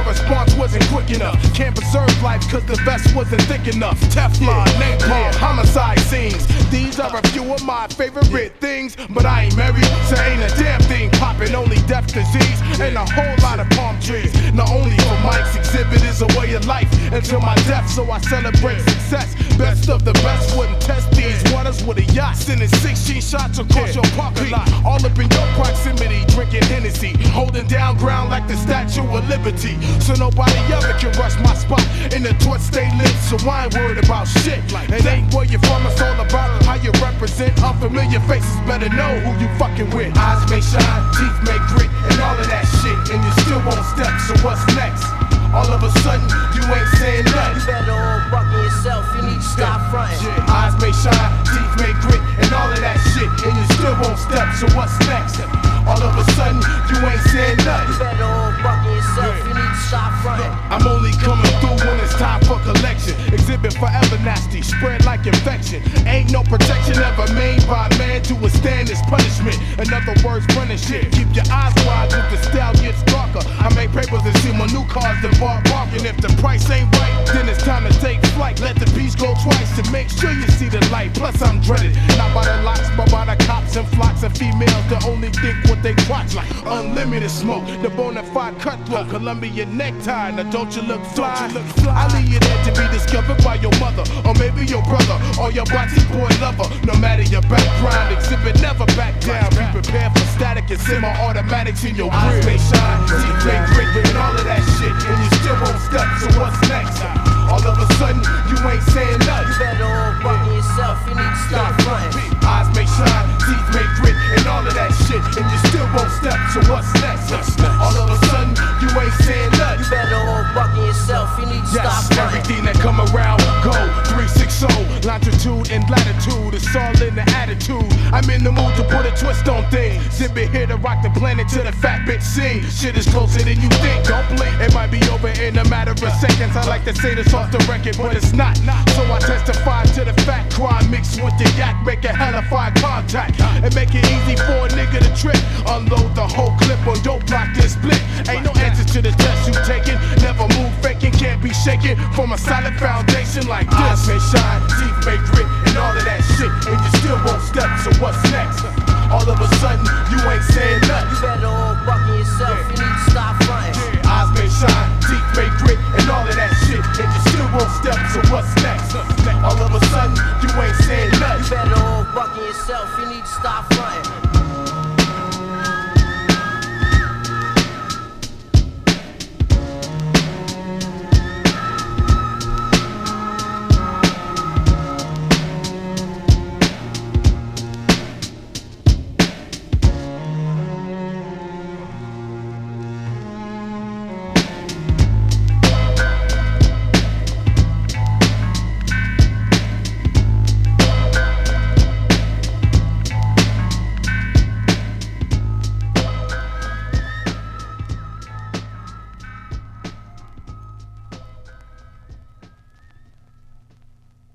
response wasn't quick enough. Can't preserve life cause the vest wasn't thick enough. Teflon, napalm, homicide scenes. These are a few of my favorite things. But I ain't married, so ain't a damn thing poppin'. Only death, disease, and a whole lot of palm trees. Not only for Mike's exhibit is a way of life until my death, so I celebrate success. Best of the best wouldn't test these waters with a yacht. Sending 16 shots across your parking lot. All up in your proximity, drinking Hennessy. Holding down ground like the Statue of Liberty. So nobody ever can rush my spot. In the torch stay lit, so I ain't worried about shit. It ain't where you're from, it's all about how you represent. Unfamiliar faces better know who you fucking with. Eyes may shine, teeth may grit, and all of that shit. And you still won't step, so what's next? All of a sudden, you ain't saying nothing. You better all bucking yourself, you need to stop fronting. Eyes may shine, teeth may grit, and all of that shit. And you still won't step, so what's next? All of a sudden, you ain't saying nothing. You better all bucking yourself, you need to stop fronting. I'm only coming through when it's time for collection. Exhibit forever nasty, spread like infection. Ain't no protection ever made by man to withstand this punishment. In other words, punish it. Keep your eyes wide if the style gets darker. I make papers and see my new cars that bar barking. If the price ain't right, then it's time to take flight. Let the piece go twice and make sure you see the light. Plus I'm dreaded, not by the locks, but by the cops and flocks of females that only think what they watch like. Unlimited smoke, the bona fide cutthroat, Columbia necktie. Now don't you look fly? I leave you there to be discovered by your mother, or maybe your brother, or your body boy lover. No matter your background, exhibit never back down. Be prepared for static and semi-automatics in your eyes may shine, teeth may grit, and all of that shit. And you still won't step, so what's next? All of a sudden, you ain't saying nothing. You better all bucking yourself, you need to stop fronting. Eyes may shine, teeth may grit, and all of that shit. And you still won't step, so what's next? All of a sudden, you ain't saying nothing. You better all bucking yourself, you need to stop fronting. Everything that come around, go 360. Longitude and latitude, it's all in the attitude. I'm in the mood to put a twist on things. Zip it here to rock the planet to the fat bitch scene. Shit is closer than you think, don't blink. It might be over in a matter of seconds. I like to say this off the record, but it's not. So I testify to the fact, crime mixed with the yak, make a hella fire contact. And make it easy for a nigga to trip. Unload the whole clip on dope block this split. Ain't no answer to the test you taking. Never move faking, can't be shaken from a solid foundation like this. Eyes may shine, teeth may grit, and all of that shit. And you still won't step, so what's next? All of a sudden, you ain't saying nothing. You better all bucking yourself, you need to stop fronting. Eyes may shine, teeth may grit, and all of that shit. And you still won't step, so what's next? All of a sudden, you ain't saying nothing. You better all bucking yourself, you need to stop fronting.